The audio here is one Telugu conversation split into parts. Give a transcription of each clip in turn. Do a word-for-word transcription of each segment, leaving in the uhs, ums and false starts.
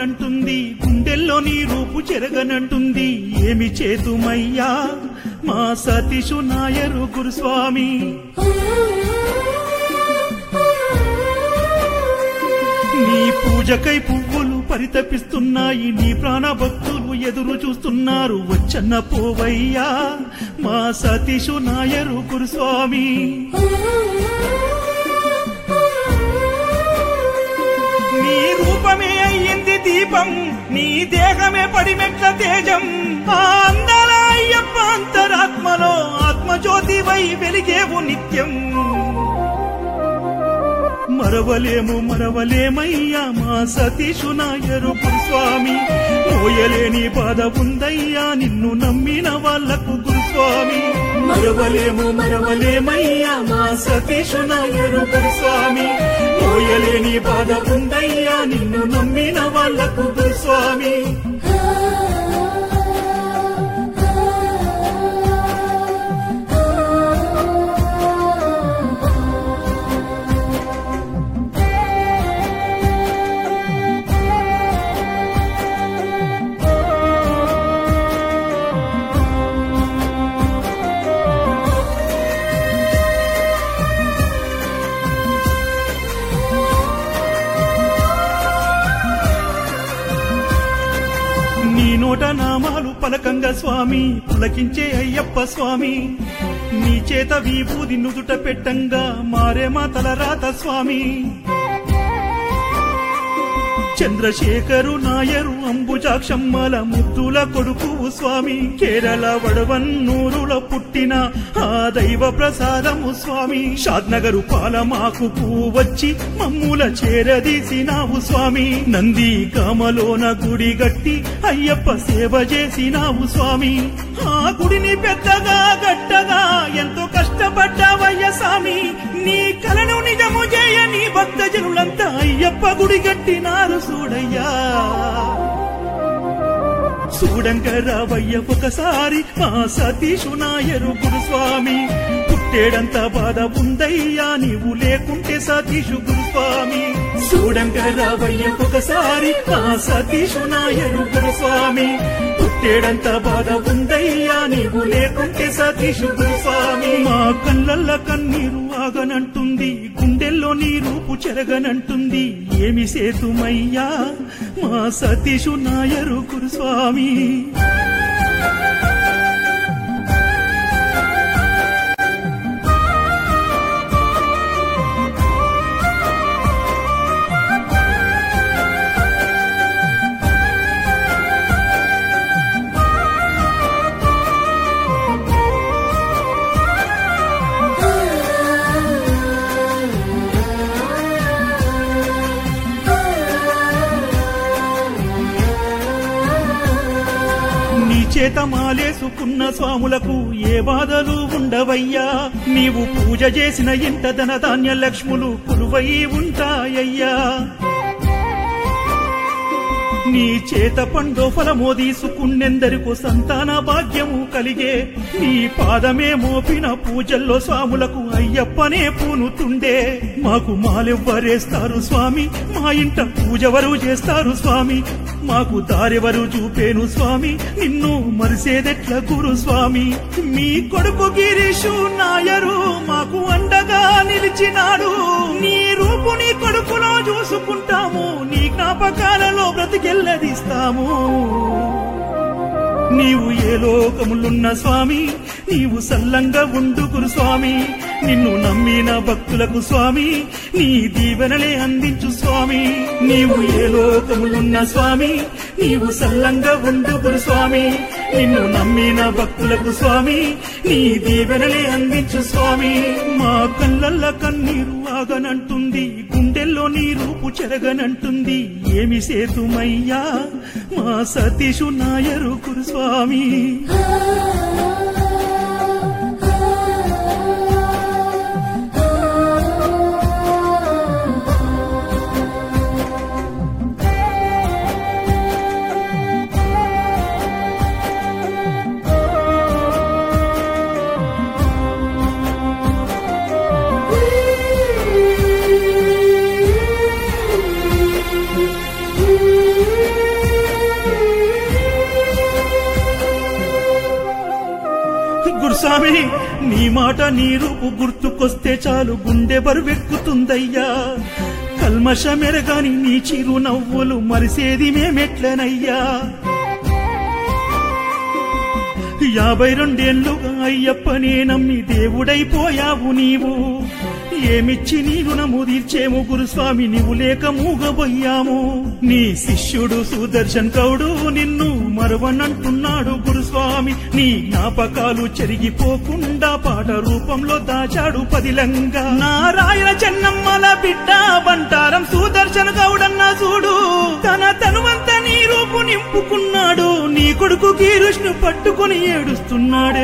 ఆగనంటుంది, గుండెల్లో నీ రూపు చెరగనంటుంది. ఏమి చేతుమయ్యా మా సతీషు నాయరు గురుస్వామి. నీ పూజకై పువ్వులు పరితపిస్తున్నాయి, నీ ప్రాణ భక్తులు ఎదురు చూస్తున్నారు. వచ్చన్న పోవయ్యా మా సతీషు నాయరు గురుస్వామి. నీ రూపమే అయ్యింది దీపం, నీ దేహమే పడిమెట్ల తేజం. ఆ అందాల అయ్యప్ప అంతరాత్మలో ఆత్మజ్యోతివై వెలిగేవు నిత్యం. మరవలేము మరవలేమయ్యా మా సతీషు నాయరు గురుస్వామి. మోయలేని బాధ ఉందయ్యా నిన్ను నమ్మిన వాళ్లకు గురుస్వామి. మరవలేము మరవలేమయ్యా మా సతీషు నాయరు గురుస్వామి. మోయలేని బాధ ఉందయ్యా నిన్ను నమ్మిన వాళ్లకు గురుస్వామి. నీ నోట నామాలు పలకంగా స్వామి, పులకించే అయ్యప్ప స్వామి. నీ చేత విభూది నుదుట పెట్టంగా మారే మా తలరాత స్వామి. చంద్రశేఖరు నాయరు అంబుజాక్షమ్మల ముద్దుల కొడుకువు స్వామి. కేరళ వడవన్నూరుల పుట్టిన ఆ దైవ ప్రసాదము స్వామి. షాద్నగరు పాలమాకు వచ్చి మమ్ముల చేరదీసినావు స్వామి. నంది కామలోన గుడి గట్టి అయ్యప్ప సేవ చేసినావు స్వామి. ఆ గుడిని పెద్దగా గట్టగా ఎంతో కష్టపడ్డావయ్య స్వామి. నీ కలను నిజము చేయని భక్త జనులంతా అయ్యప్ప గుడి గట్టినారు చూడయ్యా. చూడంకరావయ్య ఒకసారి మా సతీషు నాయరు గురుస్వామి. పుట్టేడంత బాధ ఉందయ్యా నీవు లేకుంటే సతీషు గురుస్వామి. చూడంకరావయ్య ఒకసారి మా సతీషు నాయరు గురుస్వామి. పుట్టేడంత బాధ ఉందయ్యా నీవు లేకుంటే సతీషు గురుస్వామి. మా కళ్ళల్ల కన్నీరు ఆగనంటుంది, గుండెల్లో నీ రూపు చెరగనంటుంది. ఏమి సేతుమయ్యా మా సతీషు నాయరు గురుస్వామి. చేత మాలేసుకున్న స్వాములకు ఏ బాధలు ఉండవయ్యా. నీవు పూజ చేసిన ఇంట ధన ధాన్య లక్ష్ములు కొలువై ఉంటాయ్యా. నీ చేత పండో ఫలమో తీసుకున్నెందరికో సంతాన భాగ్యము కలిగే. నీ పాదమే మోపిన పూజల్లో స్వాములకు అయ్యప్పనే పూనుతుండే. మాకు మాలెవ్వరేస్తారు స్వామి, మా ఇంట పూజవరు చేస్తారు స్వామి. మాకు దారెవరు చూపేను స్వామి, నిన్ను మరిసేదెట్ల గురు స్వామి. మీ కొడుకు గిరీషు నాయరు మాకు అండగా నిలిచినాడు. నీ రూపు నీ కొడుకులో చూసుకుంటాము, నీ జ్ఞాపకాలలో బ్రతికెల్లదిస్తాము. నీవు ఏ లోకములున్న స్వామి, నీవు సల్లంగా ఉండు గురు స్వామి. నిన్ను నమ్మిన భక్తులకు స్వామి నీ దీవెనలే అందించు స్వామి. నీవు ఏ లోకములున్న స్వామి, నీవు సల్లంగా ఉండు గురు స్వామి. నిన్ను నమ్మిన భక్తులకు స్వామి నీ దీవెనలే అందించు స్వామి. మా కళ్ళల్ల కన్నీరు ఆగనంటుంది, గుండెల్లో నీ రూపు చెరగనంటుంది. ఏమి సేతుమయ్యా మా సతీషు నాయరు గురు స్వామి. Ooh. గురుస్వామి నీ మాట నీ రూపు గుర్తుకొస్తే చాలు గుండె బరువెక్కుతుందయ్యా. కల్మషమెరగాని నీ చిరు నవ్వులు మరిసేది మేమెట్లనయ్యా. యాభై రెండేళ్లుగా అయ్యప్పనే నమ్మి దేవుడైపోయావు నీవు. ఏమిచ్చి నీ రుణము తీర్చేము గురుస్వామి, నీవు లేక మూగబోయాము. నీ శిష్యుడు సుదర్శన్ గౌడు నిన్ను మరవనంటున్నాడు గురుస్వామి. నీ జ్ఞాపకాలు చెరిగిపోకుండా పాట రూపంలో దాచాడు పదిలంగా. నారాయణ చెన్నమ్మల బిడ్డ బంటారం సుదర్శన్ గౌడన్న చూడు, తన తనువంతా నీ రూపు నింపుకున్నాడు. నీ కొడుకు కీరుష్ను పట్టుకుని ఏడుస్తున్నాడే.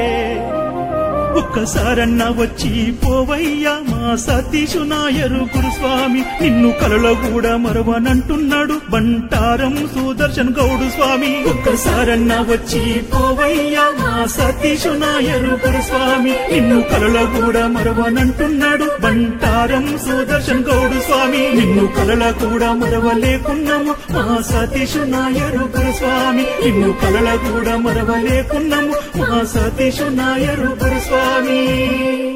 ఒక్కసారన్న వచ్చి పోవయ్యా మా సతీషు నాయరు గురుస్వామి, నిన్ను కలలో కూడా మరవనంటున్నాడు బంటారం సుదర్శన్ గౌడు స్వామి. ఒక్కసారన్న వచ్చి పోవయ్యా మా సతీషు నాయరు గురుస్వామి, నిన్ను కలలో కూడా మరవనంటున్నాడు బంటారం సుదర్శన్ గౌడు స్వామి. నిన్ను కలల కూడా మరవలేకున్నాము మా సతీషు నాయరు గురుస్వామి, నిన్ను కలల కూడా మరవలేకున్నాము మా సతీషు నాయరు గురుస్వామి.